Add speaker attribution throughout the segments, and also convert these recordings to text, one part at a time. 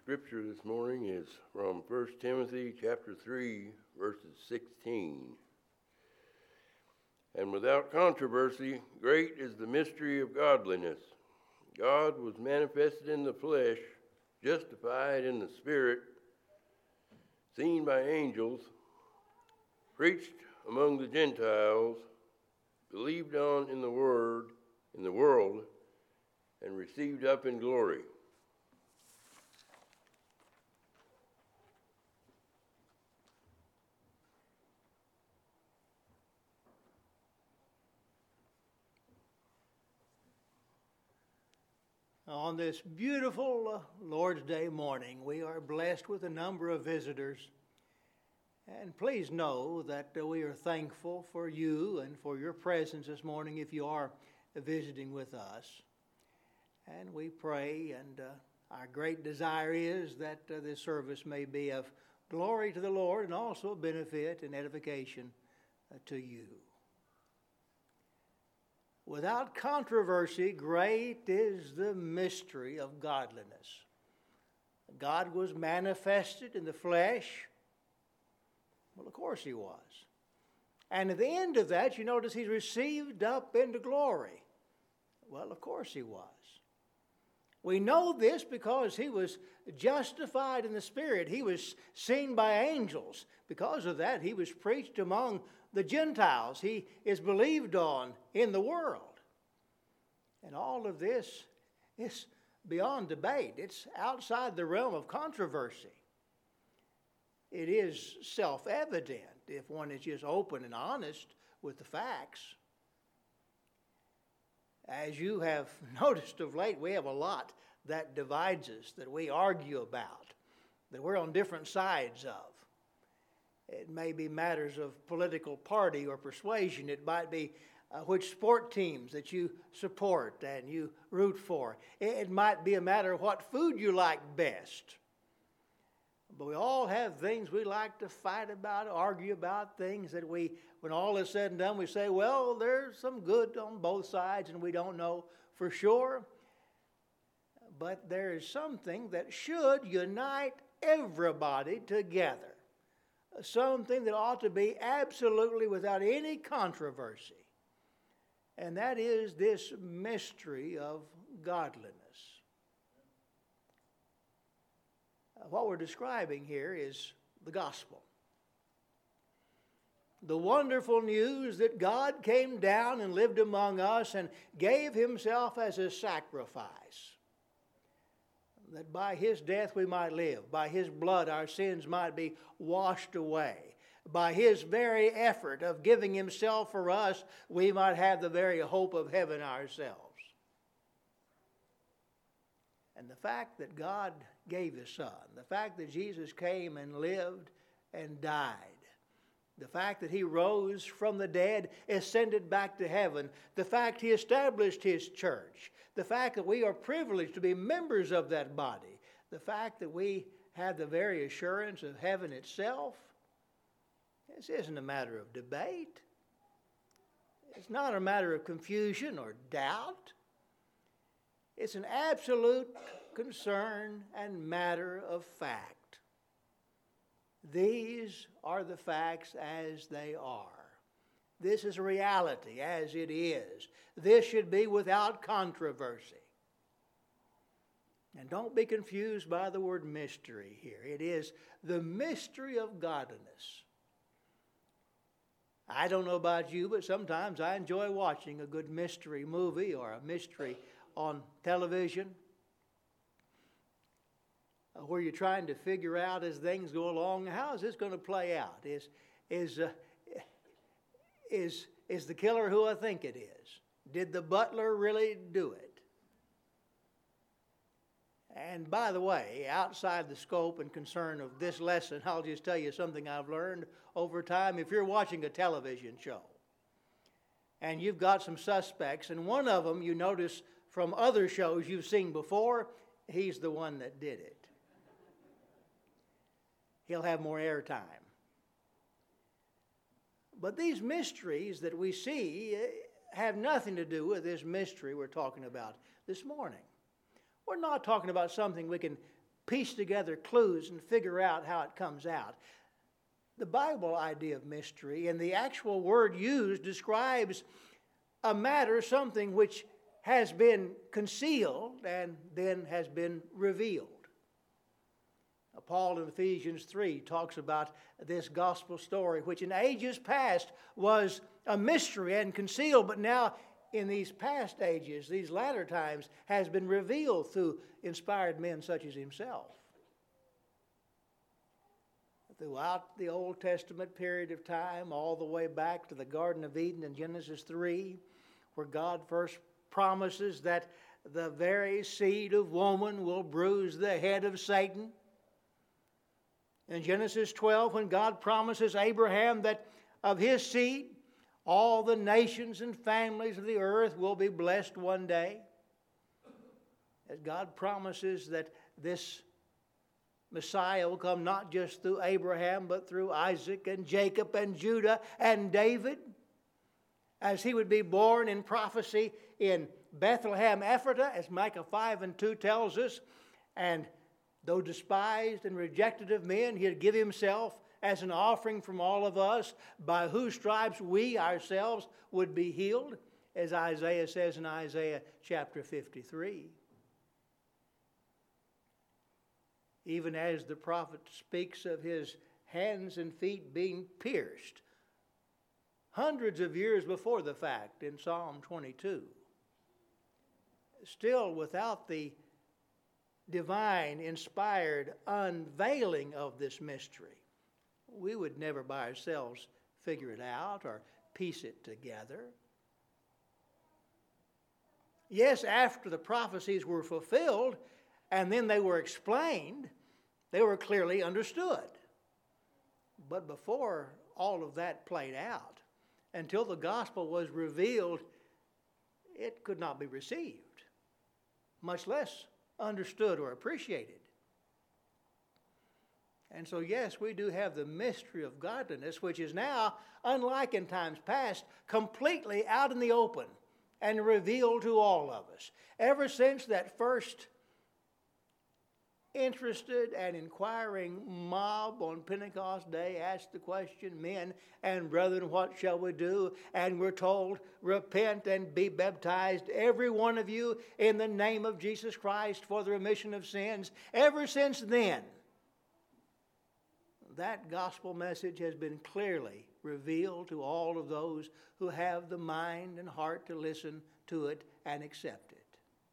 Speaker 1: scripture this morning is from 1 Timothy chapter 3, verses 16. And without controversy, great is the mystery of godliness. God was manifested in the flesh, justified in the spirit, seen by angels, preached among the Gentiles, believed on in the world, and received up in glory.
Speaker 2: On this beautiful Lord's Day morning, we are blessed with a number of visitors. And please know that we are thankful for you and for your presence this morning if you are visiting with us. And we pray, and our great desire is that this service may be of glory to the Lord and also benefit and edification to you. Without controversy, great is the mystery of godliness. God was manifested in the flesh. Well, of course he was. And at the end of that, you notice he's received up into glory. Well, of course he was. We know this because he was justified in the Spirit. He was seen by angels. Because of that, he was preached among the Gentiles. He is believed on in the world. And all of this is beyond debate. It's outside the realm of controversy. It is self-evident if one is just open and honest with the facts. As you have noticed of late, we have a lot that divides us, that we argue about, that we're on different sides of. It may be matters of political party or persuasion. It might be which sport teams that you support and you root for. It might be a matter of what food you like best. But we all have things we like to fight about, argue about, things that we, when all is said and done, we say, well, there's some good on both sides and we don't know for sure. But there is something that should unite everybody together. Something that ought to be absolutely without any controversy. And that is this mystery of godliness. What we're describing here is the gospel. The wonderful news that God came down and lived among us and gave himself as a sacrifice. That by his death we might live. By his blood our sins might be washed away. By his very effort of giving himself for us, we might have the very hope of heaven ourselves. And the fact that God gave his Son, the fact that Jesus came and lived and died, the fact that he rose from the dead, ascended back to heaven, the fact he established his church, the fact that we are privileged to be members of that body, the fact that we have the very assurance of heaven itself, this isn't a matter of debate. It's not a matter of confusion or doubt. It's an absolute concern and matter of fact. These are the facts as they are. This is reality as it is. This should be without controversy. And don't be confused by the word mystery here. It is the mystery of godliness. I don't know about you, but sometimes I enjoy watching a good mystery movie or a mystery on television where you're trying to figure out as things go along, how is this going to play out? Is the killer who I think it is? Did the butler really do it? And by the way, outside the scope and concern of this lesson, I'll just tell you something I've learned over time. If you're watching a television show and you've got some suspects, and one of them you notice from other shows you've seen before, he's the one that did it. He'll have more airtime. But these mysteries that we see have nothing to do with this mystery we're talking about this morning. We're not talking about something we can piece together clues and figure out how it comes out. The Bible idea of mystery and the actual word used describes a matter, something which has been concealed and then has been revealed. Paul in Ephesians 3 talks about this gospel story, which in ages past was a mystery and concealed, but now in these past ages, these latter times, has been revealed through inspired men such as himself. Throughout the Old Testament period of time, all the way back to the Garden of Eden in Genesis 3, where God first promises that the very seed of woman will bruise the head of Satan. In Genesis 12, when God promises Abraham that of his seed, all the nations and families of the earth will be blessed one day. As God promises that this Messiah will come not just through Abraham, but through Isaac and Jacob and Judah and David, as he would be born in prophecy in Bethlehem Ephratah, as Micah 5:2 tells us, and though despised and rejected of men, he'd give himself as an offering from all of us, by whose stripes we ourselves would be healed, as Isaiah says in Isaiah chapter 53. Even as the prophet speaks of his hands and feet being pierced, hundreds of years before the fact in Psalm 22. Still without the divine, inspired unveiling of this mystery, we would never by ourselves figure it out or piece it together. Yes, after the prophecies were fulfilled and then they were explained, they were clearly understood. But before all of that played out, until the gospel was revealed, it could not be received, much less understood or appreciated. And so, yes, we do have the mystery of godliness, which is now, unlike in times past, completely out in the open and revealed to all of us. Ever since that first interested and inquiring mob on Pentecost Day asked the question, "Men and brethren, what shall we do?" And we're told, "Repent and be baptized, every one of you, in the name of Jesus Christ for the remission of sins." Ever since then, that gospel message has been clearly revealed to all of those who have the mind and heart to listen to it and accept it.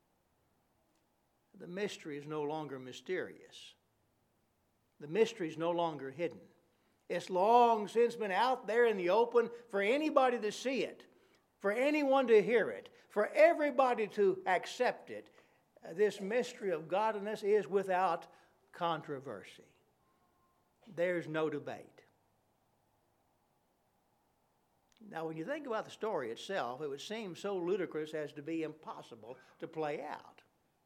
Speaker 2: The mystery is no longer mysterious. The mystery is no longer hidden. It's long since been out there in the open for anybody to see it, for anyone to hear it, for everybody to accept it. This mystery of godliness is without controversy. There's no debate. Now, when you think about the story itself, it would seem so ludicrous as to be impossible to play out.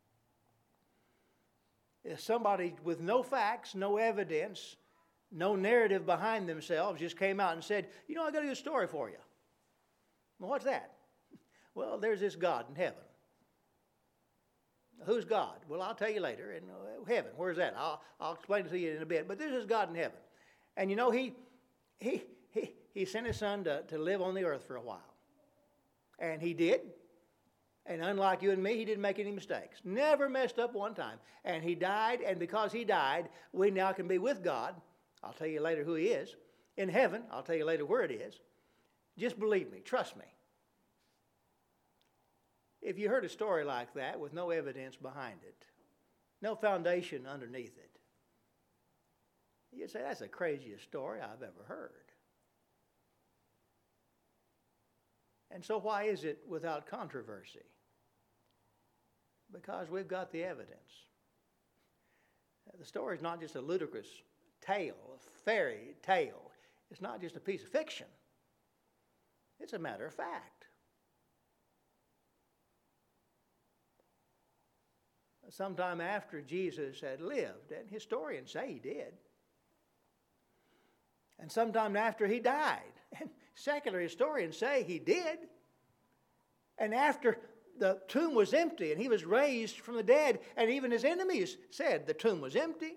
Speaker 2: If somebody with no facts, no evidence, no narrative behind themselves just came out and said, "You know, I got a good story for you." Well, what's that? Well, there's this God in heaven. Who's God? Well, I'll tell you later. In heaven, where's that? I'll explain it to you in a bit. But this is God in heaven. And you know, he sent his son to live on the earth for a while. And he did. And unlike you and me, he didn't make any mistakes. Never messed up one time. And he died, and because he died, we now can be with God. I'll tell you later who he is. In heaven, I'll tell you later where it is. Just believe me. Trust me. If you heard a story like that with no evidence behind it, no foundation underneath it, you'd say, "That's the craziest story I've ever heard." And so why is it without controversy? Because we've got the evidence. The story is not just a ludicrous tale, a fairy tale. It's not just a piece of fiction. It's a matter of fact. Sometime after Jesus had lived, and historians say he did, and sometime after he died, and secular historians say he did, and after the tomb was empty and he was raised from the dead, and even his enemies said the tomb was empty.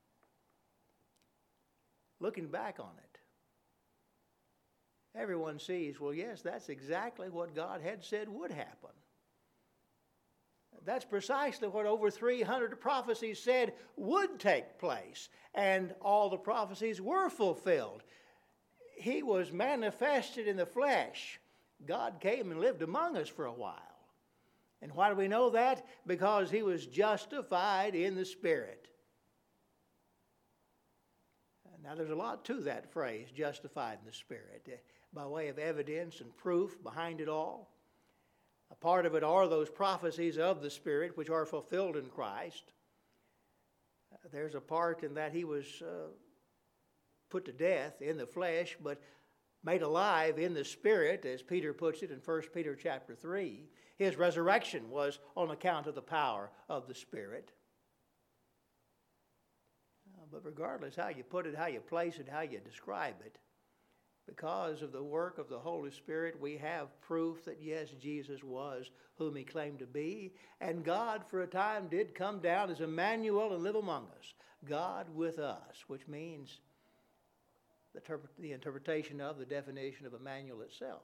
Speaker 2: Looking back on it, everyone sees, well, yes, that's exactly what God had said would happen. That's precisely what over 300 prophecies said would take place, and all the prophecies were fulfilled. He was manifested in the flesh. God came and lived among us for a while. And why do we know that? Because he was justified in the Spirit. Now, there's a lot to that phrase, justified in the Spirit, by way of evidence and proof behind it all. A part of it are those prophecies of the Spirit which are fulfilled in Christ. There's a part in that he was put to death in the flesh, but made alive in the Spirit, as Peter puts it in 1 Peter chapter 3. His resurrection was on account of the power of the Spirit. But regardless how you put it, how you place it, how you describe it, because of the work of the Holy Spirit, we have proof that, yes, Jesus was whom he claimed to be. And God, for a time, did come down as Emmanuel and live among us. God with us, which means the interpretation of the definition of Emmanuel itself.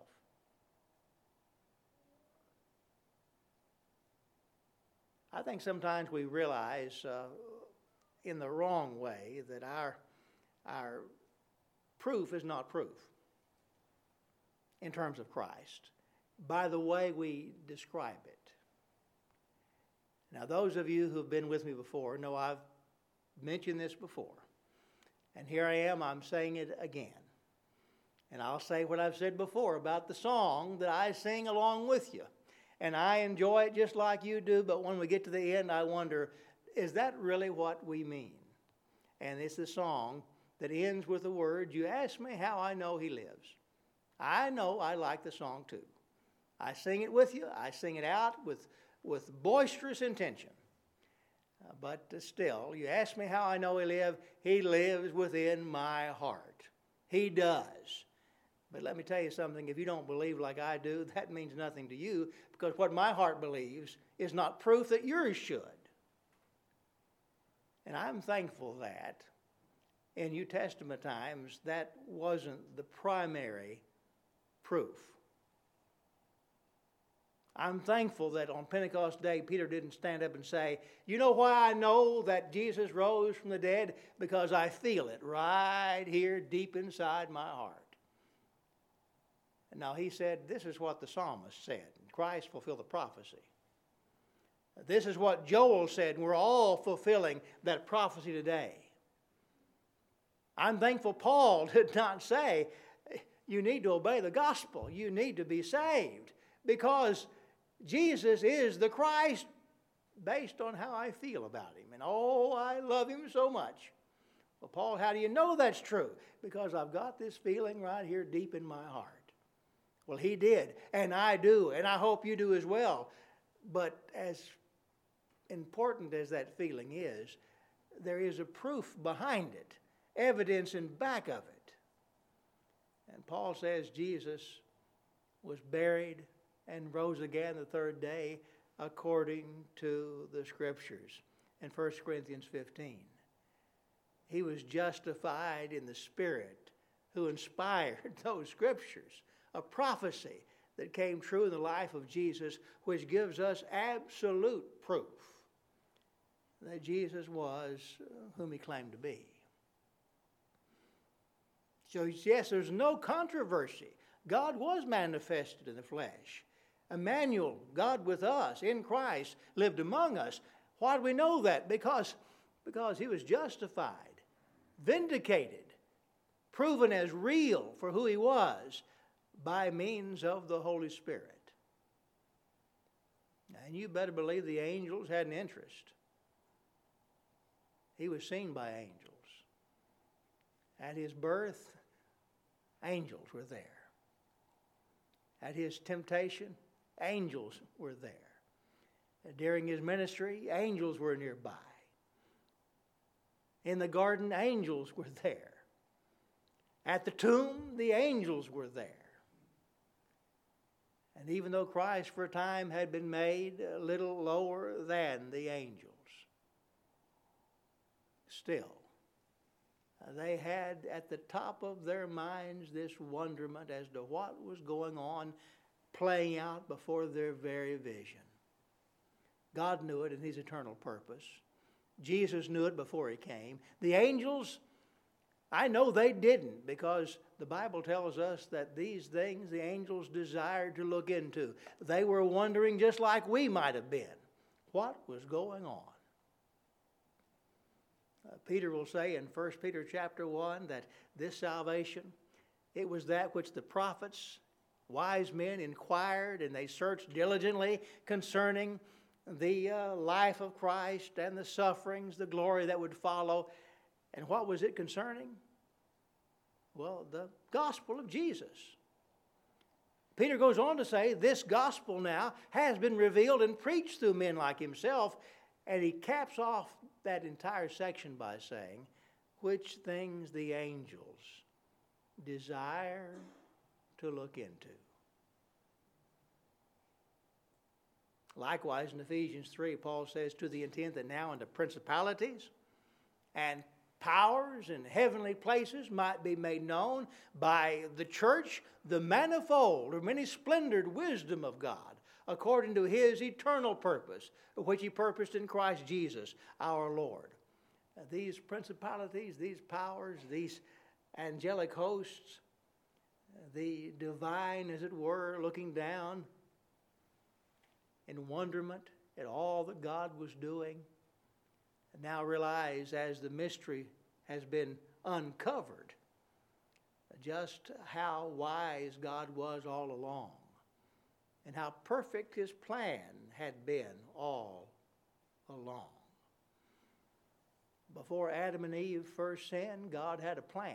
Speaker 2: I think sometimes we realize in the wrong way that our proof is not proof in terms of Christ by the way we describe it. Now, those of you who've been with me before know I've mentioned this before. And here I am, I'm saying it again. And I'll say what I've said before about the song that I sing along with you. And I enjoy it just like you do, but when we get to the end, I wonder, is that really what we mean? And it's the song that ends with the words, you ask me how I know he lives. I know I like the song too. I sing it with you. I sing it out with boisterous intention. But still, you ask me how I know he lives within my heart. He does. But let me tell you something, if you don't believe like I do, that means nothing to you, because what my heart believes is not proof that yours should. And I'm thankful that in New Testament times, that wasn't the primary proof. I'm thankful that on Pentecost Day, Peter didn't stand up and say, you know why I know that Jesus rose from the dead? Because I feel it right here deep inside my heart. And now he said, this is what the psalmist said. Christ fulfilled the prophecy. This is what Joel said, and we're all fulfilling that prophecy today. I'm thankful Paul did not say, you need to obey the gospel. You need to be saved. Because Jesus is the Christ based on how I feel about him. And oh, I love him so much. Well, Paul, how do you know that's true? Because I've got this feeling right here deep in my heart. Well, he did, and I do, and I hope you do as well. But as important as that feeling is, there is a proof behind it, evidence in back of it. And Paul says Jesus was buried and rose again the third day according to the Scriptures in 1 Corinthians 15. He was justified in the Spirit who inspired those Scriptures, a prophecy that came true in the life of Jesus, which gives us absolute proof that Jesus was whom he claimed to be. So yes, there's no controversy. God was manifested in the flesh. Emmanuel, God with us in Christ, lived among us. Why do we know that? Because he was justified, vindicated, proven as real for who he was by means of the Holy Spirit. And you better believe the angels had an interest. He was seen by angels. At his birth, angels were there. At his temptation, angels were there. During his ministry, angels were nearby. In the garden, angels were there. At the tomb, the angels were there. And even though Christ for a time had been made a little lower than the angels, still, they had at the top of their minds this wonderment as to what was going on, playing out before their very vision. God knew it in His eternal purpose. Jesus knew it before He came. The angels, I know they didn't, because the Bible tells us that these things the angels desired to look into. They were wondering, just like we might have been, what was going on. Peter will say in 1 Peter chapter 1 that this salvation, it was that which the prophets, wise men, inquired, and they searched diligently concerning the life of Christ and the sufferings, the glory that would follow. And what was it concerning? Well, the gospel of Jesus. Peter goes on to say this gospel now has been revealed and preached through men like himself, and he caps off that entire section by saying, which things the angels desire to look into. Likewise, in Ephesians 3, Paul says, to the intent that now unto principalities and powers in heavenly places might be made known by the church the manifold or many splendored wisdom of God, according to His eternal purpose, which He purposed in Christ Jesus our Lord. These principalities, these powers, these angelic hosts, the divine, as it were, looking down in wonderment at all that God was doing, and now realize as the mystery has been uncovered just how wise God was all along and how perfect His plan had been all along. Before Adam and Eve first sinned, God had a plan.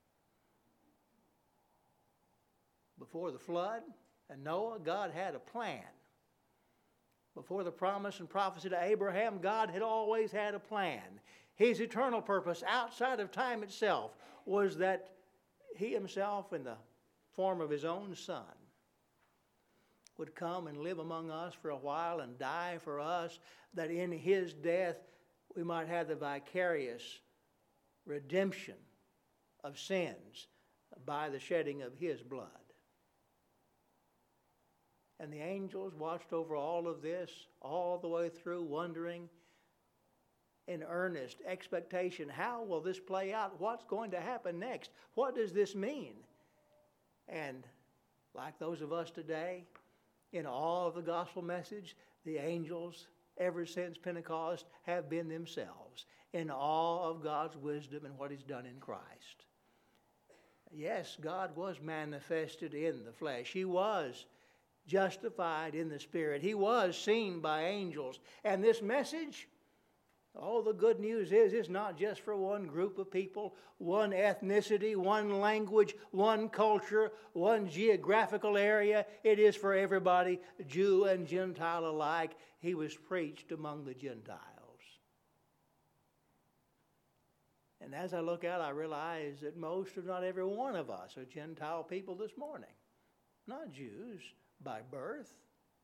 Speaker 2: Before the flood and Noah, God had a plan. Before the promise and prophecy to Abraham, God had always had a plan. His eternal purpose outside of time itself was that He Himself, in the form of His own Son, would come and live among us for a while and die for us, that in His death we might have the vicarious redemption of sins by the shedding of His blood. And the angels watched over all of this all the way through, wondering in earnest expectation, how will this play out? What's going to happen next? What does this mean? And like those of us today, in awe of the gospel message, the angels, ever since Pentecost, have been themselves in awe of God's wisdom and what He's done in Christ. Yes, God was manifested in the flesh. He was justified in the Spirit. He was seen by angels. And this message, the good news is it's not just for one group of people, one ethnicity, one language, one culture, one geographical area. It is for everybody, Jew and Gentile alike. He was preached among the Gentiles. And as I look out, I realize that most, if not every one of us, are Gentile people this morning. Not Jews by birth.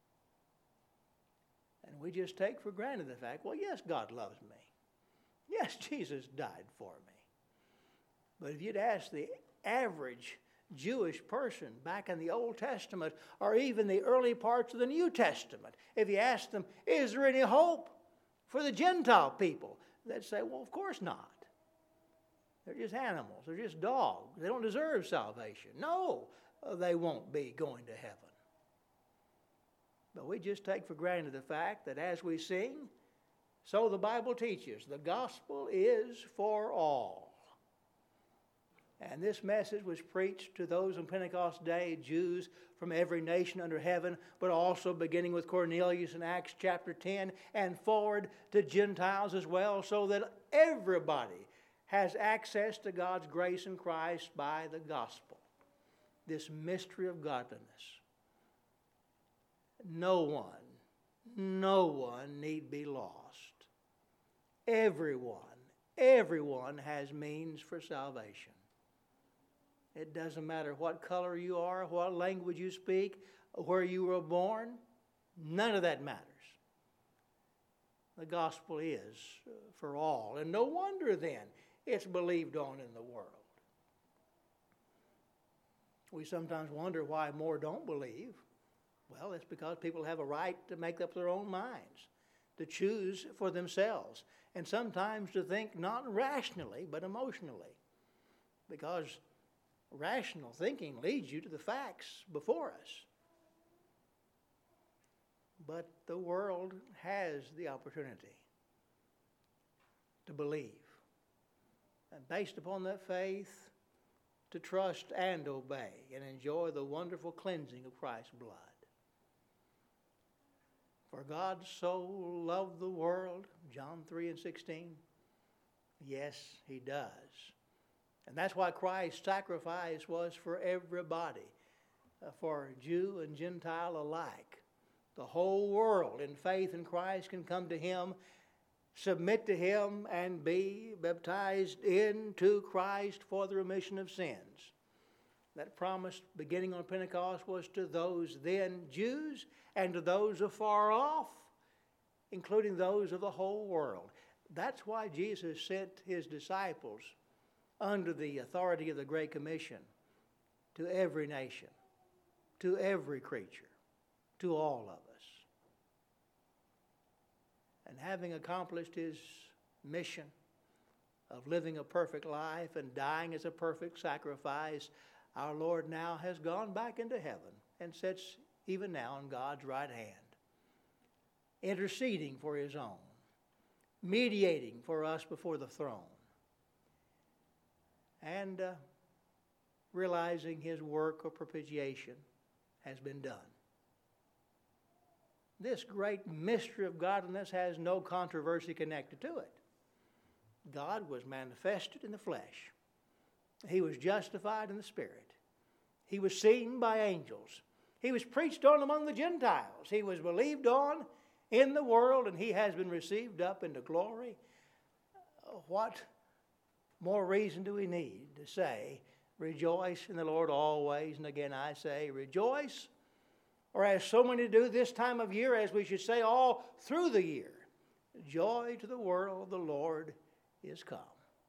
Speaker 2: And we just take for granted the fact, well, yes, God loves me. Yes, Jesus died for me. But if you'd ask the average Jewish person back in the Old Testament, or even the early parts of the New Testament, if you ask them, is there any hope for the Gentile people? They'd say, well, of course not. They're just animals. They're just dogs. They don't deserve salvation. No, they won't be going to heaven. But we just take for granted the fact that as we sing, so the Bible teaches, the gospel is for all. And this message was preached to those on Pentecost Day, Jews from every nation under heaven, but also beginning with Cornelius in Acts chapter 10 and forward to Gentiles as well, so that everybody has access to God's grace in Christ by the gospel. This mystery of godliness. No one need be lost. Everyone has means for salvation. It doesn't matter what color you are, what language you speak, where you were born, none of that matters. The gospel is for all, and no wonder then it's believed on in the world. We sometimes wonder why more don't believe. Well, it's because people have a right to make up their own minds, to choose for themselves, and sometimes to think not rationally but emotionally, because rational thinking leads you to the facts before us. But the world has the opportunity to believe, and based upon that faith, to trust and obey and enjoy the wonderful cleansing of Christ's blood. For God so loved the world, John 3:16. Yes, he does. And that's why Christ's sacrifice was for everybody, for Jew and Gentile alike. The whole world in faith in Christ can come to him, submit to him, and be baptized into Christ for the remission of sins. That promise beginning on Pentecost was to those then Jews and to those afar off, including those of the whole world. That's why Jesus sent his disciples under the authority of the Great Commission to every nation, to every creature, to all of us. And having accomplished his mission of living a perfect life and dying as a perfect sacrifice, our Lord now has gone back into heaven and sits even now on God's right hand, interceding for his own, mediating for us before the throne, and realizing his work of propitiation has been done. This great mystery of godliness has no controversy connected to it. God was manifested in the flesh. He was justified in the Spirit. He was seen by angels. He was preached on among the Gentiles. He was believed on in the world, and he has been received up into glory. What more reason do we need to say, rejoice in the Lord always? And again I say, rejoice. Or as so many do this time of year, as we should say all through the year, joy to the world, the Lord is come.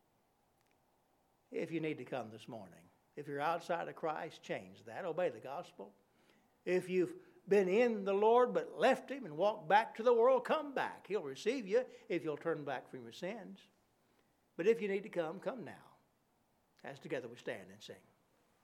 Speaker 2: If you need to come this morning, if you're outside of Christ, change that. Obey the gospel. If you've been in the Lord but left him and walked back to the world, come back. He'll receive you if you'll turn back from your sins. But if you need to come, come now. As together we stand and sing.